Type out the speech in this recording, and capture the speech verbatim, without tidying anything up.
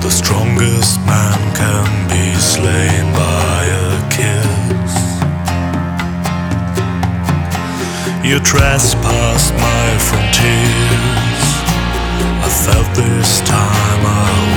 The strongest man can be slain by a kiss. You trespassed my frontiers. I felt this time I